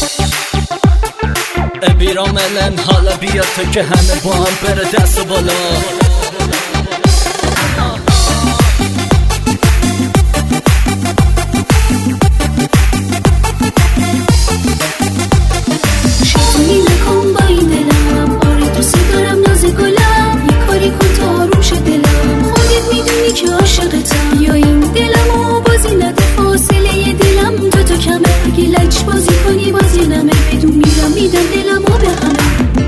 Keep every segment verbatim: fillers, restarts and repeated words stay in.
بیراملن حالا بیا تو که همه با هم بره دست و بالا. شیطونی نکن با این دلم، آره دوست دارم ناز گلم، یه کاری کن تا آروم شه دلم. خودت میدونی که عاشقتم، یا این دلمو بازی نده فاصله دلم تو تو کمه. اگه لج بازی کنی بازی نمه، بدون میرم میدم دلمو به همه.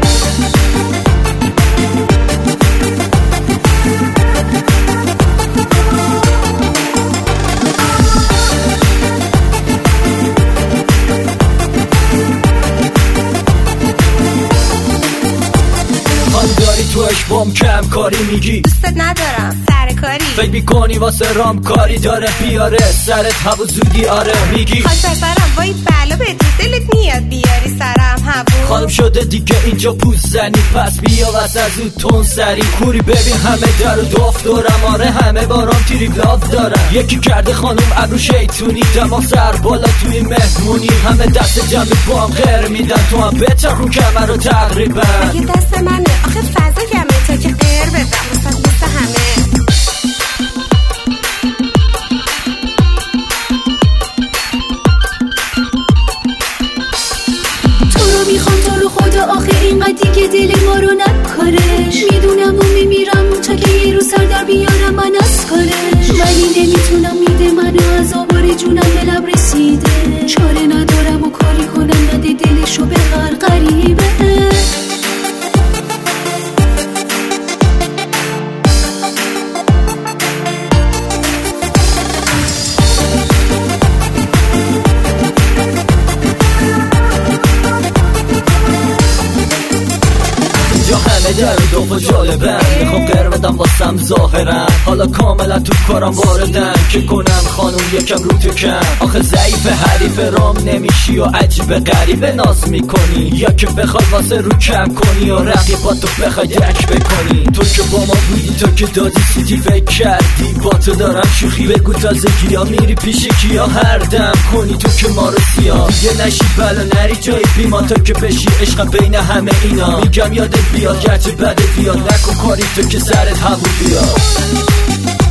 توش بام کم کاری میگی دوستت ندارم سرکاری، فکر میکنی واسه رام کاری داره بیاره سرت هوا زودی آره میگی خاک پسرم وای بلا به دلت میاد بیاری سرم هوا. خانم شده دیگه اینجا پوست زنی پس بیا واسه از اون تون سری کوری ببین همه در و داف دارم آره همه بارام تریپ لاف دارم. یکی کرده خانم ابرو شیطونی دماغ سر بالا توی مهمونی همه دست جمع با هم غیر میدن تو هم بچرخون کمر رو تقریبا. اگه دست منه آخه فضا گمه تا که غیر بدم مثلا مثل همه. تو رو میخوام تو رو خدا آخه اینقدر دیگه دل ما رو نکارش. میدونم و میمیرم تا که یه رو سر در بیارم من از کارش، ولی نمیتونم میده منو از آبار جونم به لب رسیده. چاره ندارم و کاری کنم نده دلشو به غرغریبه. همه در دو و جالبن میخوام غیر بدم واسم ظاهرن حالا کاملا تو کارم واردن که کنم خانوم یکم رو تو کم. آخه ضعیف حریف رام نمیشی و عجیب غریبه ناز میکنی یا که بخوای واسه رو کم کنی و رقیبات تو بخوای درک بکنی. تو که با ما بودی تو که دادی سیدی فکر کردی با تو دارم شوخی بگو تازگی ها میری پیش کیا هر دم کنی تو که ما رو سیاه یه نشی بلا نری جای بیما تا که بشی عشق بین همه اینا. میگم یادت بیاد گرچه بدت بیاد نکن کاری تو که سرت هوا بیاد.